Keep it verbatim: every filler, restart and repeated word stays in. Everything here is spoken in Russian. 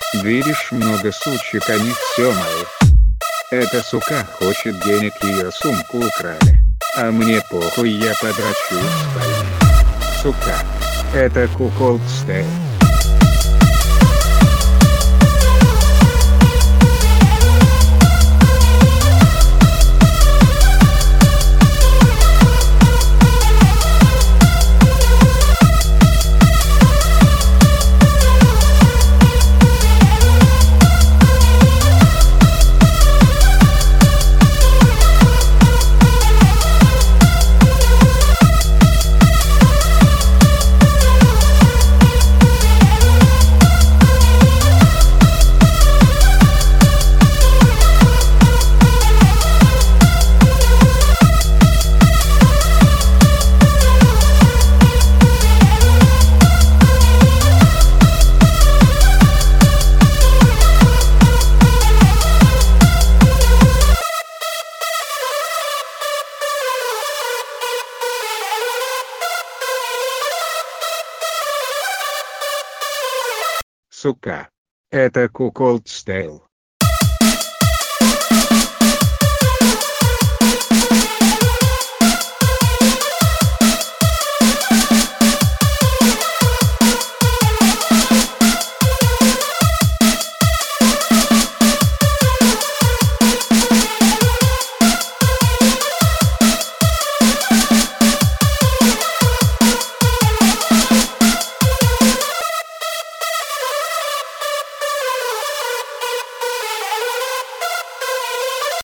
Видишь, много сучек, они все мои. Эта сука хочет денег, ее сумку украли. А мне похуй, я подрачу в спальне. Сука. Это куколд стейл. Сука. Это куколд стейл.